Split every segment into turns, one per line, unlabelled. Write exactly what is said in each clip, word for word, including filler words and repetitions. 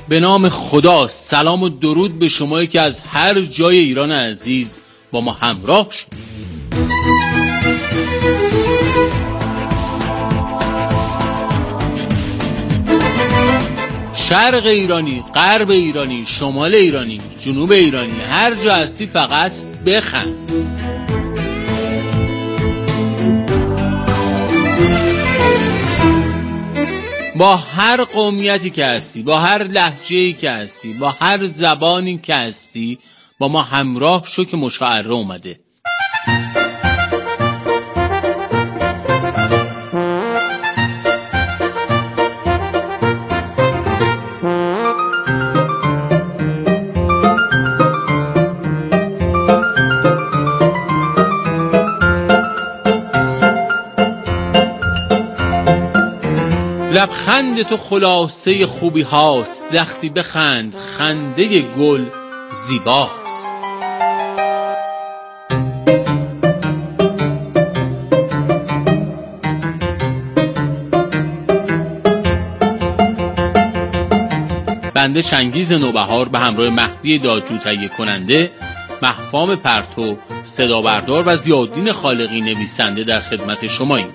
به نام خدا سلام و درود به شمایی که از هر جای ایران عزیز با ما همراه شد. شرق ایرانی، غرب ایرانی، شمال ایرانی، جنوب ایرانی، هر جا هستی فقط بخند. با هر قومیتی که هستی، با هر لهجه‌ای که هستی، با هر زبانی که هستی با ما همراه شو که مشاعره اومده. لبخند تو خلاصه خوبی هاست، لختی بخند خنده گل زیباست. بنده چنگیز نوبهار به همراه مهدی دادجو تهیه کننده، مهفام پرتو صدا بردار و ضیاءالدین خالقی نویسنده در خدمت شماییم.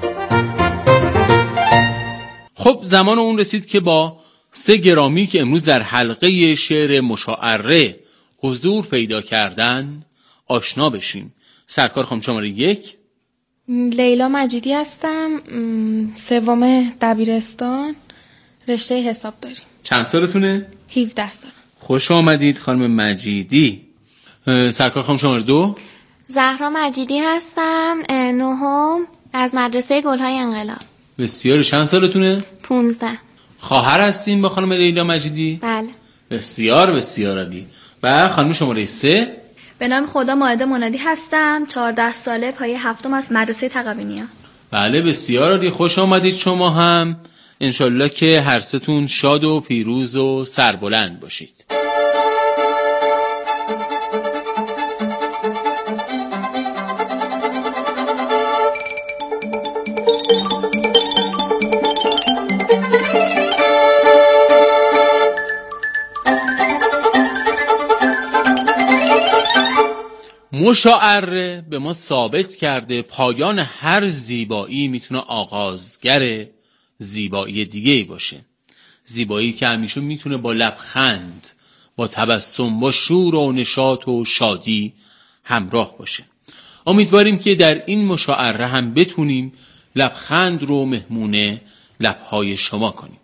خب زمان اون رسید که با سه گرامی که امروز در حلقه شعر مشاعره حضور پیدا کردن آشنا بشیم. سرکار خانم شماره یک.
لیلا مجیدی هستم، سوم دبیرستان، رشته حسابداری.
چند سالتونه؟
هفده سال.
خوش آمدید خانم مجیدی. سرکار خانم شماره دو.
زهرا مجیدی هستم، نهم، از مدرسه گلهای انقلاب.
بسیار. چند سالتونه؟
پونزده.
خواهر هستین با خانم لیلا مجیدی؟
بله.
بسیار بسیار عالی. و خانم شماره سه.
به نام خدا مائده منادی هستم، چهارده ساله، پایه هفتم از مدرسه تقوینیه.
بله بسیار عالی. خوش آمدید شما هم. انشالله که هر سه‌تون شاد و پیروز و سربلند باشید. مشاعره به ما ثابت کرده پایان هر زیبایی میتونه آغازگر زیبایی دیگه‌ای باشه. زیبایی که همیشه میتونه با لبخند، با تبسم، با شور و نشاط و شادی همراه باشه. امیدواریم که در این مشاعره هم بتونیم لبخند رو مهمون لبهای شما کنیم.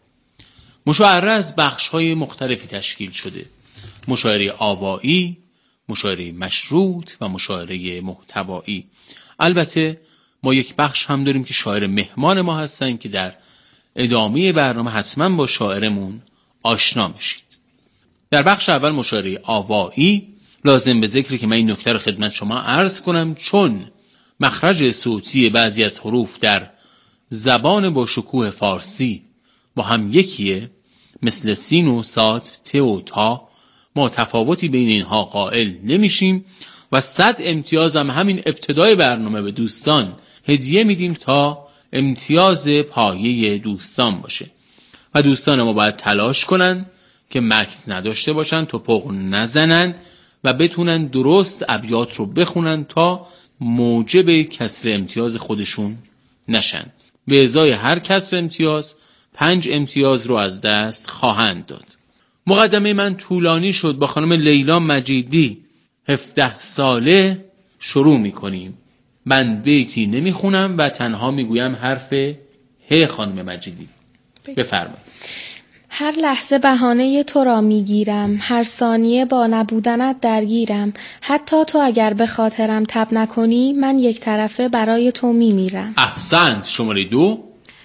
مشاعره از بخش‌های مختلفی تشکیل شده: مشاعره آوایی، مشاعره مشروط و مشاعره محتوایی. البته ما یک بخش هم داریم که شاعر مهمان ما هستن که در ادامه برنامه حتما با شاعرمون آشنا میشید. در بخش اول مشاعره آوایی لازم به ذکری که من این نکته رو خدمت شما عرض کنم، چون مخرج صوتی بعضی از حروف در زبان با شکوه فارسی با هم یکیه، مثل سین و صاد، ت و تا، ما تفاوتی بین اینها قائل نمیشیم و صد امتیاز هم همین ابتدای برنامه به دوستان هدیه میدیم تا امتیاز پایه دوستان باشه و دوستان ما باید تلاش کنن که مکس نداشته باشن، توپق نزنن و بتونن درست ابیات رو بخونن تا موجب کسر امتیاز خودشون نشن. به ازای هر کسر امتیاز پنج امتیاز رو از دست خواهند داد. مقدمه من طولانی شد. با خانم لیلا مجیدی هفده ساله شروع میکنیم. من بیتی نمیخونم و تنها میگویم حرف ه. خانم مجیدی بفرمایید.
هر لحظه بهانه تو را میگیرم، هر ثانیه با نبودنت درگیرم، حتی تو اگر به خاطرم تب نکنی من یک طرفه برای تو میمیرم.
احسنت. شماره دو.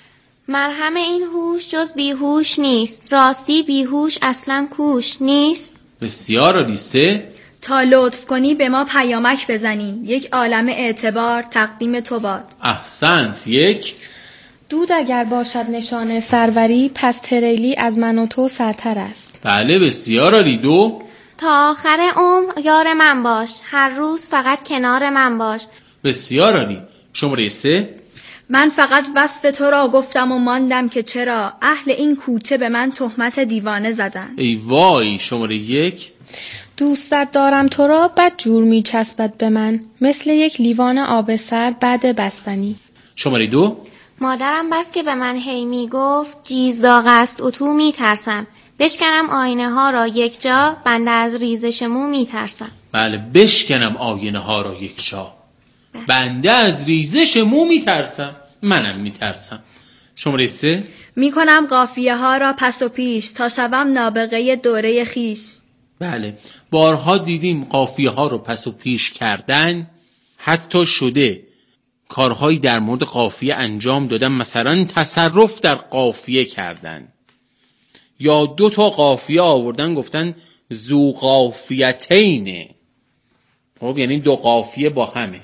مرهم این هوش جز بیهوش نیست، راستی بیهوش اصلا کوش نیست.
بسیار عالی. سه.
تا لطف کنی به ما پیامک بزنی، یک عالم اعتبار تقدیم تو باد.
احسنت. یک.
دود اگر باشد نشانه سروری، پس تریلی از من و تو سرتر است.
بله بسیار عالی. دو.
تا آخر عمر یار من باش، هر روز فقط کنار من باش.
بسیار عالی. شماره سه.
من فقط وصف تو را گفتم و ماندم که چرا اهل این کوچه به من تهمت دیوانه زدن.
ای وای. شماره یک.
دوستت دارم تو را بد جور می چسبد به من، مثل یک لیوان آب سرد بعد بستنی.
شماره دو.
مادرم بس که به من هی می گفت جیز داغ است اتو می ترسم، بشکنم آینه ها را یک جا، بنده از ریزش مو می ترسم.
بله، بشکنم آینه ها را یک جا، بنده از ریزش مو می ترسم. منم می ترسم. شماره سه.
می کنم قافیه ها را پس و پیش تا شوم نابغه دوره خیش.
بله، بارها دیدیم قافیه ها رو پس و پیش کردن، حتی شده کارهایی در مورد قافیه انجام دادن، مثلا تصرف در قافیه کردن، یا دو تا قافیه آوردن گفتن ذو قافیتینه، خب یعنی دو قافیه با همه،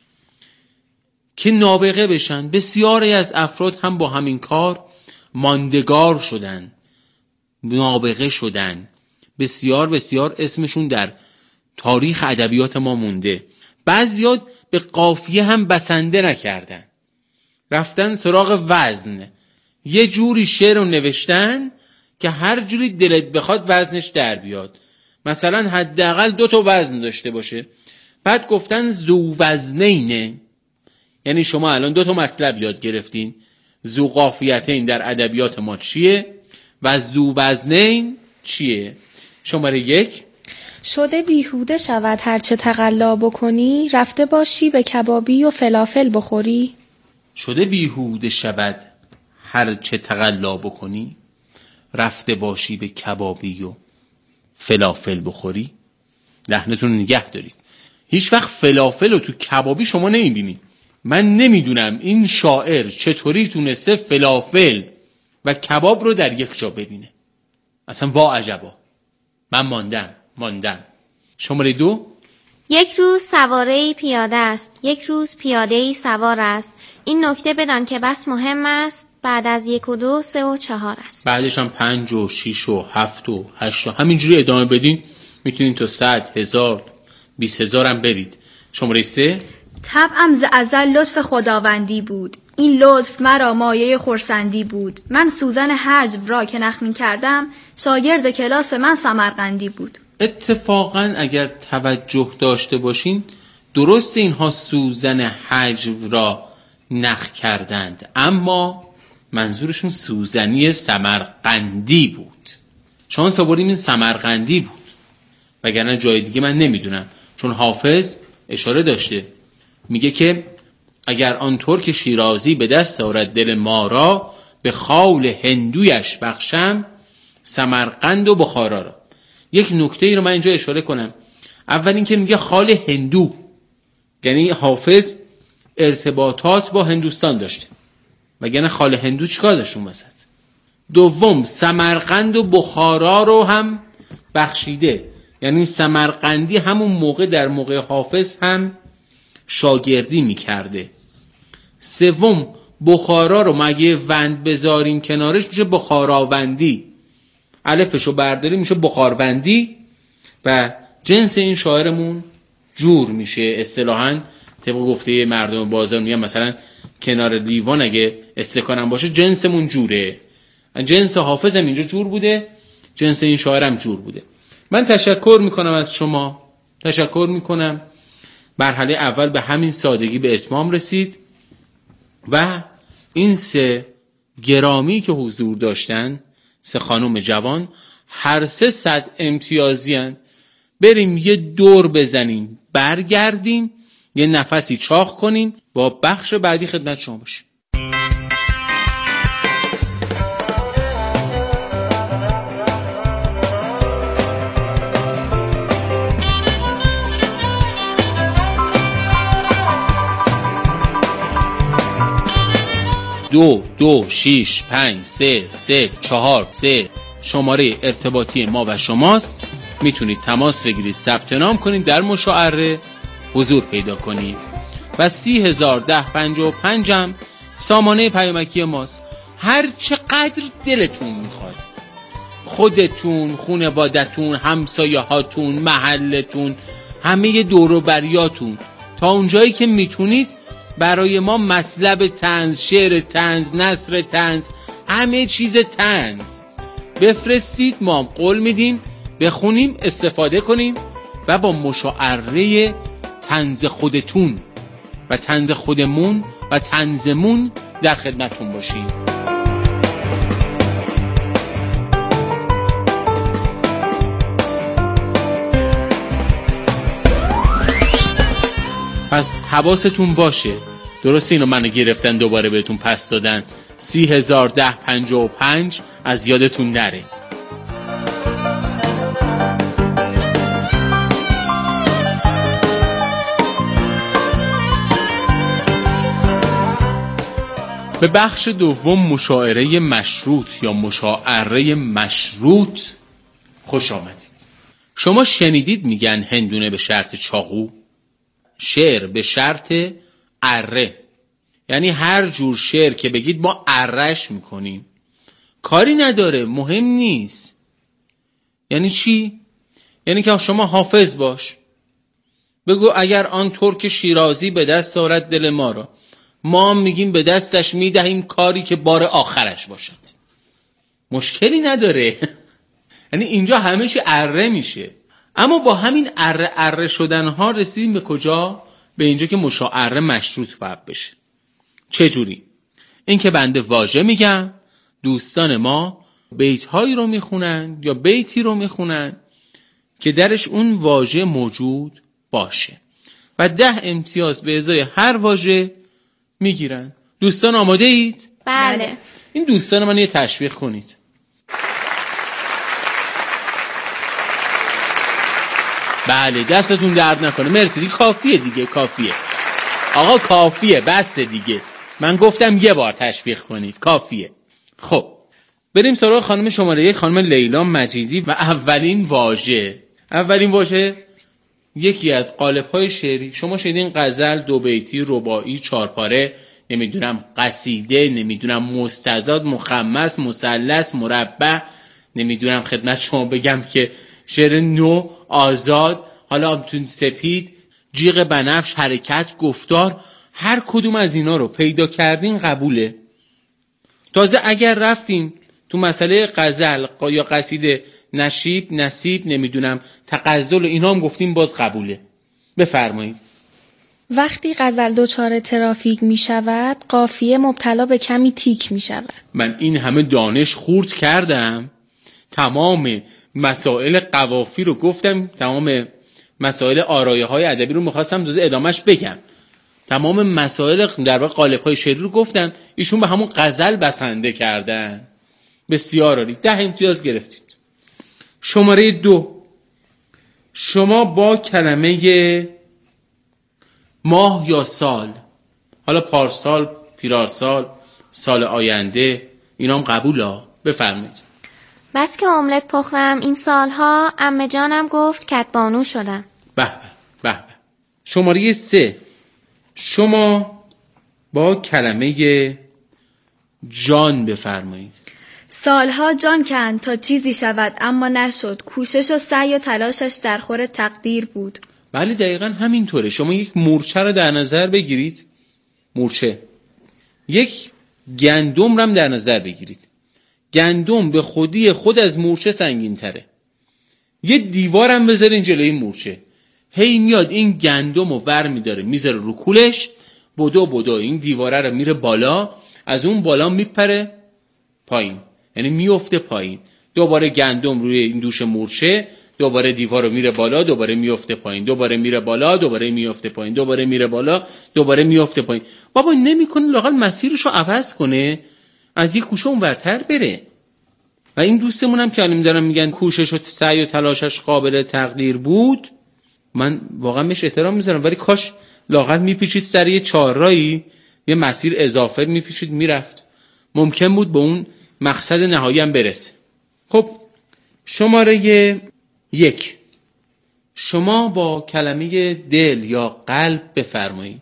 که نابغه بشن. بسیاری از افراد هم با همین کار ماندگار شدن، نابغه شدن. بسیار بسیار اسمشون در تاریخ ادبیات ما مونده. بعضیا به قافیه هم بسنده نکردن، رفتن سراغ وزن، یه جوری شعر رو نوشتن که هر جوری دلت بخواد وزنش در بیاد. مثلا حداقل دو تا وزن داشته باشه. بعد گفتن ذو وزنینه، یعنی شما الان دو تا مطلب یاد گرفتین. ذو قافیتین در ادبیات ما چیه و ذو وزنین چیه؟ شماره یک.
شده بیهوده شود هرچه تقلا بکنی، رفته باشی به کبابی و فلافل بخوری.
شده بیهوده شود هرچه تقلا بکنی، رفته باشی به کبابی و فلافل بخوری. لحنتون رو نگه دارید. هیچ وقت فلافل رو تو کبابی شما نمیبینید. من نمیدونم این شاعر چطوری تونسته فلافل و کباب رو در یک جا ببینه. اصلا وا عجبا. من ماندم ماندم. شماره دو.
یک روز سواره‌ای پیاده است، یک روز پیاده‌ای سوار است. این نکته بدان که بس مهم است، بعد از یک و دو سه و چهار است.
بعدش هم پنج و شیش و هفت و هشت و همینجوری ادامه بدین. میتونین تا صد، هزار، بیس هزار هم برید. شماره سه.
طبعم ز ازل لطف خداوندی بود، این لطف مرا مایه خرسندی بود. من سوزن حجو را که نخ کردم، شاگرد کلاس من سمرقندی بود.
اتفاقا اگر توجه داشته باشین، درست اینها سوزن حجو را نخ کردند، اما منظورشون سوزنی سمرقندی بود. شانس آوردیم این سمرقندی بود، وگرنه جای دیگه من نمیدونم. چون حافظ اشاره داشته، میگه که اگر آن ترک شیرازی به دست آورد دل ما را، به خال هندویش بخشم سمرقند و بخارا را. یک نکته ای رو من اینجا اشاره کنم. اول این که میگه خال هندو، یعنی حافظ ارتباطات با هندوستان داشته، وگرنه خال هندو چیکار داشت اون وسط. دوم، سمرقند و بخارا رو هم بخشیده، یعنی سمرقندی همون موقع در موقع حافظ هم شاگردی میکرده. سوم، بخارا رو مگه وند بذاریم کنارش میشه بخاراوندی، الفشو برداریم میشه بخاروندی و جنس این شاعرمون جور میشه. اصطلاحاً طبق گفته مردم بازار میگن مثلا کنار لیوان اگه استکانم باشه جنسمون جوره. جنس حافظم اینجا جور بوده، جنس این شاعرم جور بوده. من تشکر میکنم از شما، تشکر میکنم. مرحله اول به همین سادگی به اتمام رسید و این سه گرامی که حضور داشتن، سه خانم جوان، هر سه صد امتیازی هن. بریم یه دور بزنیم، برگردیم، یه نفسی چاق کنیم، با بخش بعدی خدمت شما باشیم. دو دو شیش پنج سه صفر چهار سه شماره ارتباطی ما و شماست. میتونید تماس بگیرید، ثبت نام کنید، در مشاعره حضور پیدا کنید. و سی هزار ده پنج و پنج هم سامانه پیامکی ماست. هر چقدر دلتون میخواد، خودتون، خانوادتون، همسایه هاتون، محلتون، همه دور و بریاتون، تا اونجایی که میتونید برای ما مطلب طنز، شعر طنز، نثر طنز، همه چیز طنز بفرستید، ما هم قول میدیم بخونیم، استفاده کنیم و با مشاعره طنز خودتون و طنز خودمون و طنزمون در خدمتون باشیم. پس حواستون باشه، درسته اینو منو گرفتن دوباره بهتون پس دادن، سی هزار ده پنجاه و پنج از یادتون نره. به بخش دوم مشاعره مشروط یا مشاعره مشروط خوش آمدید. شما شنیدید میگن هندونه به شرط چاقو، شعر به شرط اره، یعنی هر جور شعر که بگید ما ارهش میکنیم، کاری نداره، مهم نیست. یعنی چی؟ یعنی که شما حافظ باش، بگو اگر آن ترک شیرازی به دست آورد دل ما را، ما میگیم به دستش میدهیم کاری که بار آخرش باشد. مشکلی نداره. یعنی اینجا همه چی اره میشه. اما با همین اره اره شدن ها رسیدیم به کجا؟ به اینجا که مشاعره مشروط باید بشه. چجوری؟ این که بنده واژه میگم، دوستان ما بیت هایی رو میخونن یا بیتی رو میخونن که درش اون واژه موجود باشه و ده امتیاز به ازای هر واژه میگیرن. دوستان آماده اید؟
بله.
این دوستان من یه تشویق کنید. بله، دستتون درد نکنه. مرسی دیگه، کافیه دیگه، کافیه آقا، کافیه، بسته دیگه. من گفتم یه بار تشویق کنید، کافیه. خب بریم سراغ خانم شماره یک، خانم لیلا مجیدی و اولین واژه. اولین واژه یکی از قالب‌های شعری. شما شنیدین غزل، دو بیتی، رباعی، چارپاره، نمیدونم قصیده، نمیدونم مستزاد، مخمس، مثلث، مربع، نمیدونم خدمت شما بگم که شعر نو، آزاد، حالا تو سپید، جیغ بنفش، حرکت، گفتار، هر کدوم از اینا رو پیدا کردین قبوله. تازه اگر رفتین تو مسئله غزل یا قصیده، نشیب، نصیب، نمیدونم تغزل و اینا هم گفتیم باز قبوله. بفرمایید.
وقتی غزل دچار ترافیک می شود، قافیه مبتلا به کمی تیک می شود.
من این همه دانش خورد کردم، تمام مسائل قوافی رو گفتم، تمام مسائل آرایه های ادبی رو میخواستم دوزه ادامش بگم، تمام مسائل در واقع قالب های شعری رو گفتم، ایشون به همون غزل بسنده کردن. بسیار عالی، ده امتیاز گرفتید. شماره دو، شما با کلمه ماه یا سال، حالا پارسال، پیرارسال، سال آینده، اینا هم قبولا. بفرمایید.
بس که املت پختم این سالها، عمه جانم گفت کتبانو شدم.
به به به به. شماره سه، شما با کلمه جان بفرمایید.
سالها جان کند تا چیزی شود اما نشد، کوشش و سعی و تلاشش در خور تقدیر بود.
بله دقیقا همینطوره. شما یک مورچه رو در نظر بگیرید، مورچه، یک گندم رو هم در نظر بگیرید. گندم به خودی خود از مورچه سنگین تره. یه دیوار هم بذارین جلوی مورچه، هی میاد این گندم رو ور میداره میذاره رو کولش، بدو بدو این دیواره رو میره بالا، از اون بالا میپره پایین، یعنی میفته پایین. دوباره گندم روی این دوش مورچه، دوباره دیوار رو میره بالا، دوباره میفته پایین، دوباره میره بالا، دوباره میفته پایین، دوباره میره بالا، دوباره میفته پایین. بابا نمیکنه لااقل مسیرش رو عوض کنه، از یک کوشه اونورتر بره. و این دوستمون هم که الان دارن میگن کوشش و سعی و تلاشش قابل تقدیر بود، من واقعا بهش احترام میذارم، ولی کاش لااقل میپیچید سر یه چهارراهی، یه مسیر اضافه میپیچید میرفت، ممکن بود به اون مقصد نهایی هم برسه. خب شماره یک، شما با کلمه دل یا قلب بفرمایید.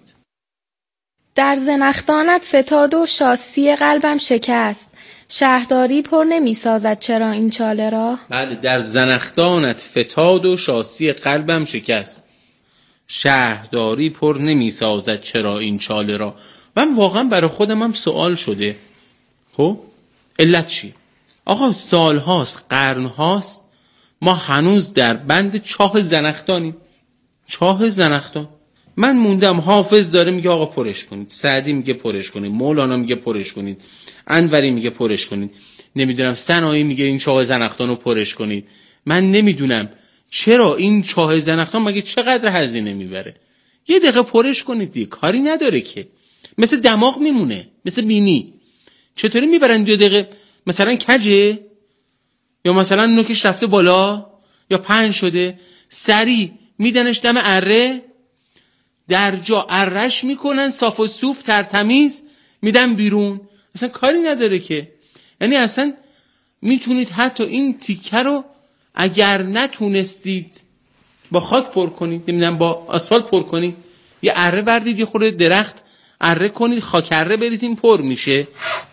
در زنخدانت فتاد و شاسی قلبم شکست، شهرداری پر نمی سازد چرا این چاله را؟
بله، در زنخدانت فتاد و شاسی قلبم شکست. شهرداری پر نمی سازد چرا این چاله را. من واقعا برای خودم هم سوال شده، خب علت چیه؟ آقا سال هاست، قرن هاست ما هنوز در بند چاه زنخدانیم. چاه زنخدان. من موندم حافظ داره میگه آقا پرش کنید، سعدی میگه پرش کنید، مولانا میگه پرش کنید، انوری میگه پرش کنید، نمیدونم سنایی میگه این چاه زنخدان رو پرش کنید. من نمیدونم چرا این چاه زنخدان مگه چقدر هزینه میبره؟ یه دقیقه پرش کنید دیگه، کاری نداره که. مثل دماغ میمونه، مثل بینی. چطوری میبرن دو دقیقه؟ مثلا کجه یا مثلا نوکش رفته بالا یا پهن شده، سری میدنش دم اره، در جا ارش میکنن، صاف و صوف ترتمیز میدن بیرون. اصلا کاری نداره که. یعنی اصلا میتونید حتی این تیکه رو اگر نتونستید با خاک پر کنید، نمیدونم با آسفالت پر کنید، یه اره بردید یه خورده درخت اره کنید، خاک اره بریزین، پر میشه.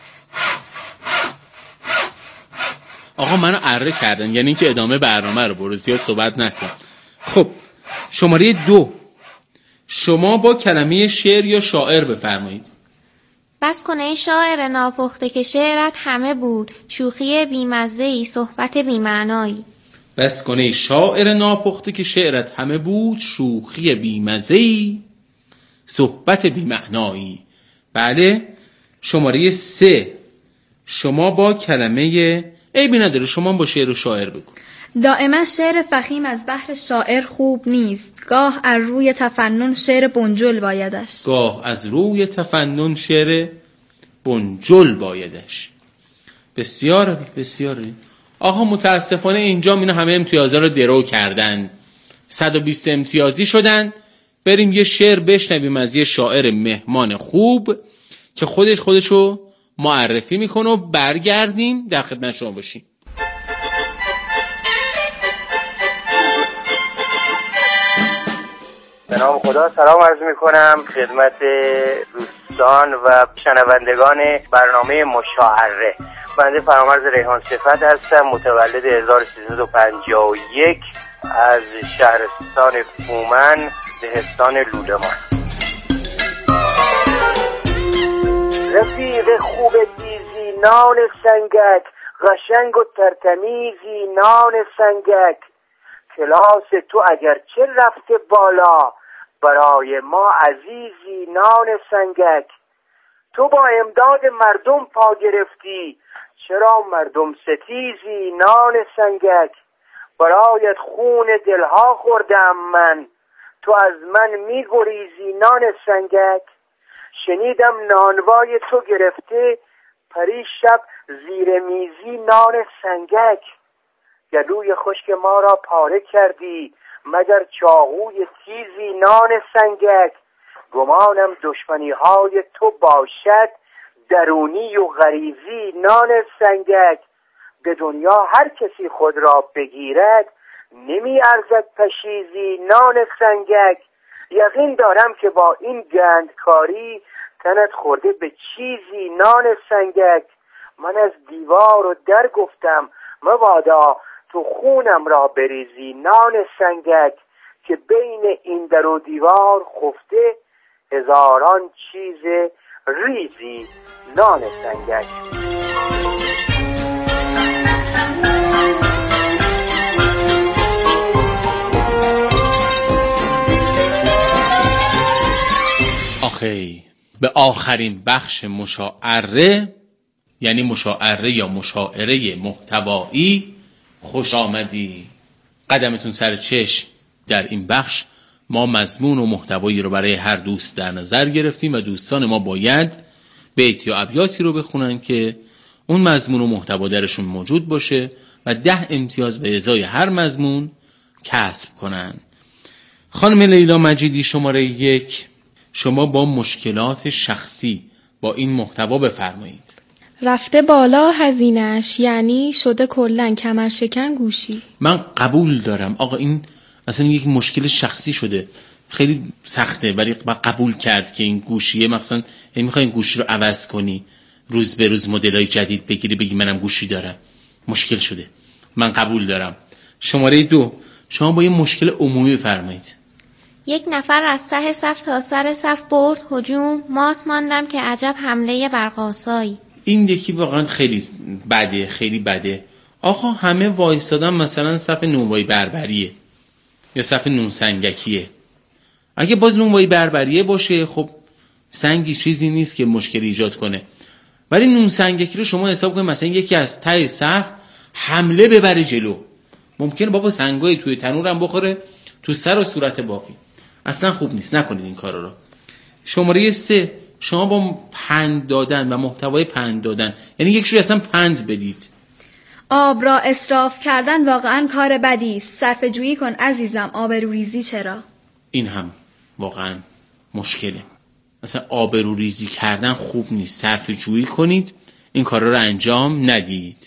آقا منو اره کردن، یعنی اینکه ادامه برنامه رو برو، زیاد صحبت نکن. خب شماره دو، شما با کلمه شعر یا شاعر بفرمایید.
بس کن ای شاعر ناپخته که شعرت همه بود، شوخی بیمزه‌ای صحبت بیمعنایی.
بس کن ای شاعر ناپخته که شعرت همه بود، شوخی بیمزه‌ای صحبت بیمعنایی. بله. شماره سه، شما با کلمه، عیبی نداره شما با شعر و شاعر بگو.
دائما شعر فخیم از بحر شاعر خوب نیست، گاه از روی تفنن شعر بنجل بایدش.
گاه از روی تفنن شعر بنجل بایدش. بسیار عالی، بسیار عالی. آقا متاسفانه اینجا اینا همه امتیازها رو درو کردن، صد و بیست امتیازی شدن. بریم یه شعر بشنویم از یه شاعر مهمان خوب که خودش خودشو معرفی میکنه و برگردیم در خدمت شما باشیم.
به نام خدا سلام عرض میکنم خدمت دوستان و شنوندگان برنامه مشاعره. بنده فرامرز ریحان صفت هستم، متولد هزار و سیصد و پنجاه و یک از شهرستان فومن، دهستان لولمان. رفیق خوب دیزی نان سنگک، قشنگ و ترتمیزی نان سنگک. کلاس تو اگرچه رفته بالا، برای ما عزیزی نان سنگک. تو با امداد مردم پا گرفتی، چرا مردم ستیزی نان سنگک. برایت خون دلها خوردم من، تو از من میگریزی نان سنگک. شنیدم نانوای تو گرفته، پری شب زیر میزی نان سنگک. گلوی خشک ما را پاره کردی، مگر چاقوی تیزی نان سنگک. گمانم دشمنی های تو باشد، درونی و غریزی نان سنگک. به دنیا هر کسی خود را بگیرد، نمی ارزد پشیزی نان سنگک. یقین دارم که با این گندکاری، تنت خورده به چیزی نان سنگک. من از دیوار و در گفتم مبادا، تو خونم را بریزی نان سنگک. که بین این در و دیوار خفته، هزاران چیز ریزی نان سنگک.
آخی به آخرین بخش مشاعره، یعنی مشاعره یا مشاعره محتوایی خوش آمدی. قدمتون سر چشم. در این بخش ما مضمون و محتوایی رو برای هر دوست در نظر گرفتیم و دوستان ما باید بیت یا ابیاتی رو بخونن که اون مضمون و محتوا درشون موجود باشه و ده امتیاز به ازای هر مضمون کسب کنن. خانم لیلا مجیدی شماره یک، شما با مشکلات شخصی با این محتوا بفرمایید.
رفته بالا هزینه‌اش، یعنی شده کلن کمر شکن گوشی.
من قبول دارم آقا این اصلا یک مشکل شخصی شده، خیلی سخته، ولی قبول کرد که این گوشیه، مثلا میخوای این گوشی رو عوض کنی، روز به روز مدل‌های جدید بگیری، بگی منم گوشی دارم، مشکل شده. من قبول دارم. شماره دو، شما با یه مشکل عمومی بفرمایید.
یک نفر از ته صف تا سر صف برد هجوم، مات ماندم که عجب حمله برقاسایی.
این یکی واقعا خیلی بده، خیلی بده. آقا همه وایستادن مثلا صف نونوایی بربریه یا صف نون سنگکیه. اگه باز نونوایی بربریه باشه خب سنگی چیزی نیست که مشکل ایجاد کنه، ولی نون سنگکی رو شما حساب کنید مثلا یکی از ته صف حمله ببره جلو، ممکنه بابا سنگای توی تنورم بخوره تو سر و صورت باقی. اصلا خوب نیست، نکنید این کارا رو. شماره سه، شما با پند دادن و محتوای پند دادن، یعنی یک شوی اصلا پند بدید.
آب را اسراف کردن واقعا کار بدی است. صرفه جویی کن عزیزم، آبروریزی چرا؟
این هم واقعا مشکله. مثلا آبروریزی کردن خوب نیست، صرفه جویی کنید، این کارا رو انجام ندید.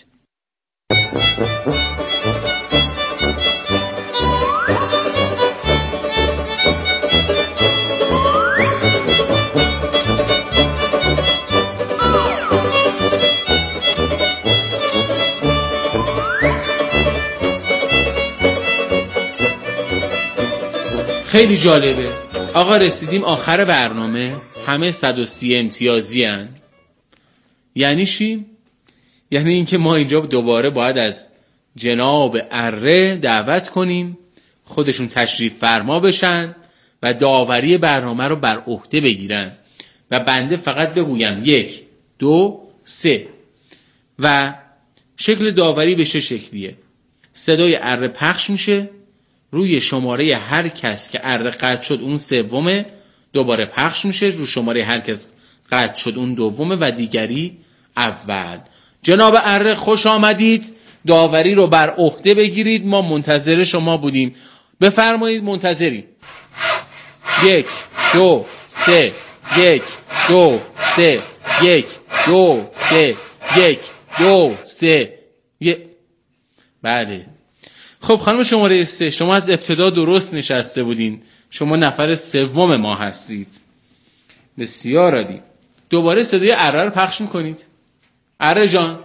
خیلی جالبه آقا، رسیدیم آخر برنامه، همه صد و سی امتیازی هن. یعنی چی؟ یعنی اینکه ما اینجا دوباره باید از جناب اره دعوت کنیم خودشون تشریف فرما بشن و داوری برنامه رو بر عهده بگیرن و بنده فقط بگویم یک دو سه و شکل داوری به چه شکلیه. صدای اره پخش میشه روی شماره هر کس که اره قطع شد اون سومه، دوباره پخش میشه رو شماره هر کس قطع شد اون دومه و دیگری اول. جناب اره خوش آمدید، داوری رو بر عهده بگیرید، ما منتظر شما بودیم، بفرمایید منتظریم. یک دو سه، یک دو سه، یک دو سه، یک دو سه یک. بله خب خانم شماره سه، شما از ابتدا درست نشسته بودین، شما نفر سوم ما هستید. بسیار عالی. دوباره صدای اره رو پخش میکنید. اره جان،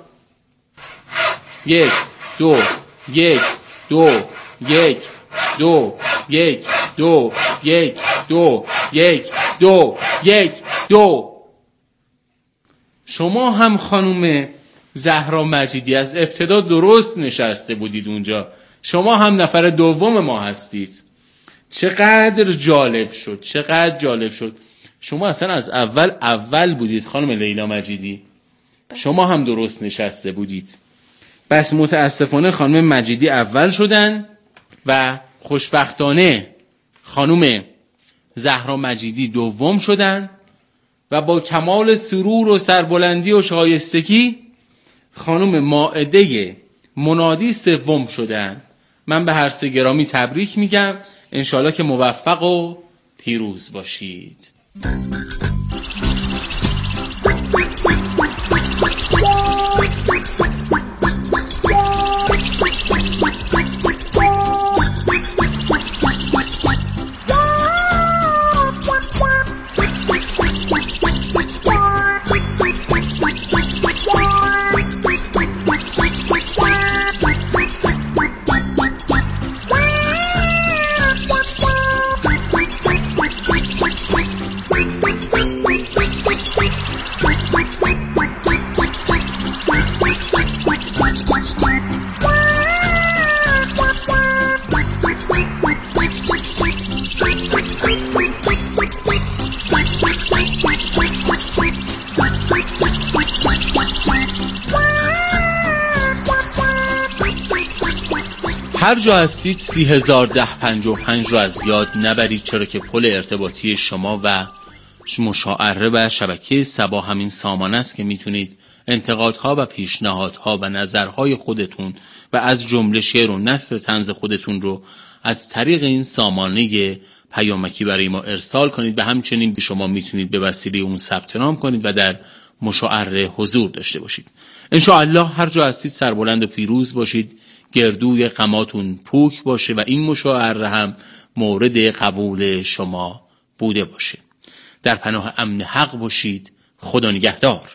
یک دو یک دو یک دو یک دو یک دو یک دو یک دو. شما هم خانم زهرا مجیدی از ابتدا درست نشسته بودید اونجا، شما هم نفر دوم ما هستید. چقدر جالب شد، چقدر جالب شد. شما اصلا از اول اول بودید خانم لیلا مجیدی، شما هم درست نشسته بودید. بس متاسفانه خانم مجیدی اول شدن و خوشبختانه خانم زهرا مجیدی دوم شدن و با کمال سرور و سربلندی و شایستگی خانم مائده منادی سوم شدن. من به هر سه گرامی تبریک میگم، انشالله که موفق و پیروز باشید. هر جا هستید سی هزار ده پنج و پنج رو از یاد نبرید، چرا که پل ارتباطی شما و مشاعره و شبکه صبا همین سامان است که میتونید انتقادها و پیشنهادها و نظرهای خودتون و از جمله شعر و نثر طنز خودتون رو از طریق این سامانه پیامکی برای ما ارسال کنید و همچنین شما میتونید به وسیله اون ثبت نام کنید و در مشاعره حضور داشته باشید. انشاءالله هر جا هستید سربلند و پیروز باشید، گردوی غماتون پوک باشه و این مشاعره هم مورد قبول شما بوده باشه. در پناه امن حق باشید. خدا نگهدار.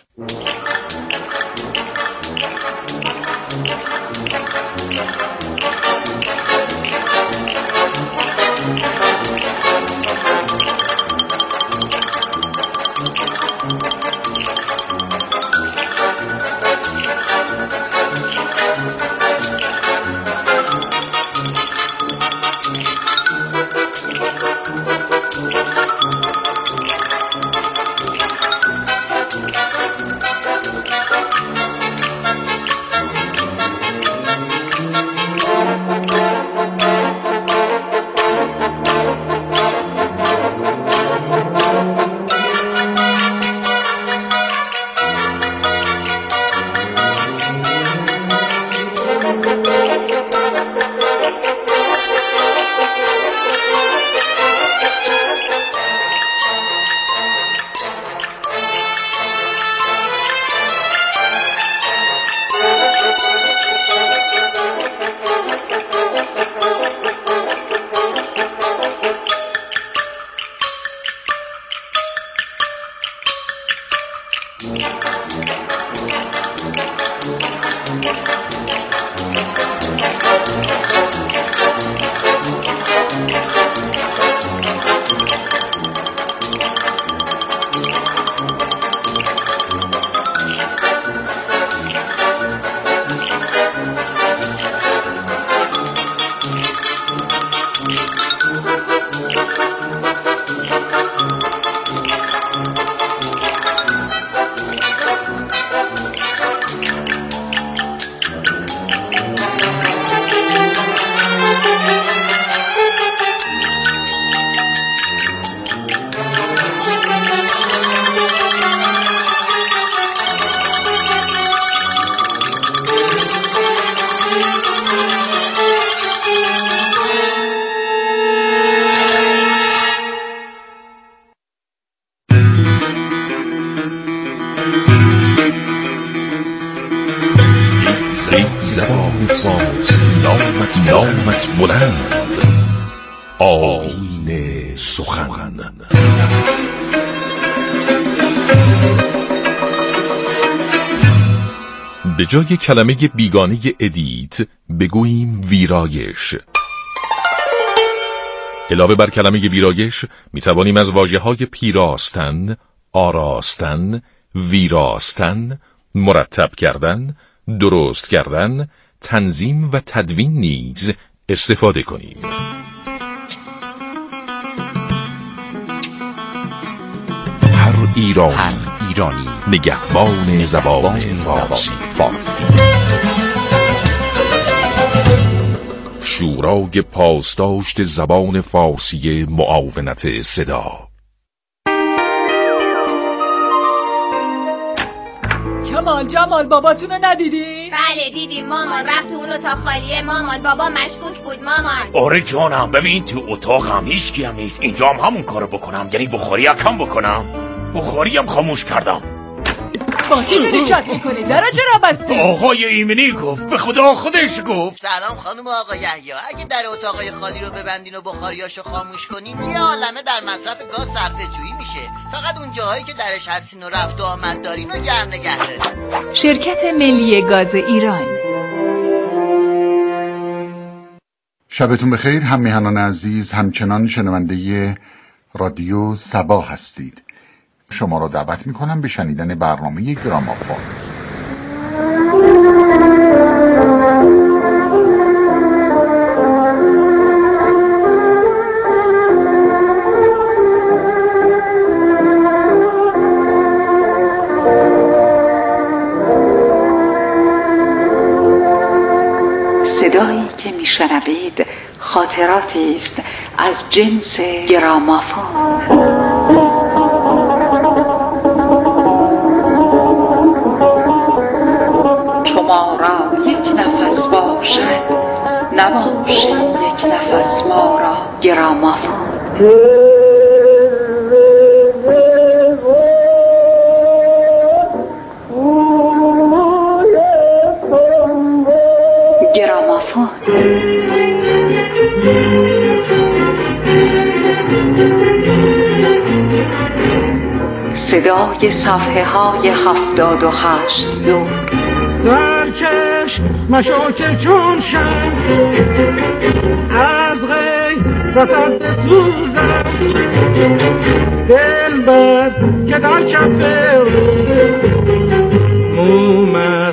زبان فارسی نامت نامت بلند، آیین سخن. به جای کلمه بیگانه ادیت بگوییم ویرایش. علاوه بر کلمه ویرایش می توانیم از واژه‌های پیراستن، آراستن، ویراستن، مرتب کردن، درست کردن، تنظیم و تدوین نیز استفاده کنیم. هر ایرانی, هر ایرانی نگهبان زبان فارسی. فارسی شورای پاسداشت زبان فارسی معاونت صدا.
کمال جمال باباتونو ندیدی؟
بله دیدیم مامان، رفت اون اتاق خالیه مامان، بابا مشکوک بود مامان.
آره جانم، ببین تو اتاق هم هیچ کی هم نیست، اینجا هم همون کارو بکنم، یعنی بخاری کم بکنم، بخاری هم خاموش کردم.
با کی داری چت میکنی؟ درا چرا بستی؟
آقای ایمنی گفت، به خدا خودش گفت.
سلام خانم آقا یحیی، اگه در اتاقای خالی رو ببندین و بخاریاشو خاموش کنین یه عالمه در مصرف گاز صرفه جویی میشه. فقط اون جاهایی که درش هستین و رفت و آمد دارین و گرم نگه دارین.
شرکت ملی گاز ایران.
شبتون بخیر. هم میهنان عزیز، همچنان شنونده رادیو صبا هستید. شما را دعوت میکنم به شنیدن برنامه گرامافون.
صدایی که میشنوید خاطراتی است از جنس گرامافون. ما را یک نفس باشد، نباشد یک نفس ما را گرامافون. گرامافون صدای صفحه های هفتاد و هشت زود
در چشم مشاک چون شم از غیرتت بسوزم، دل بر که در کف مومد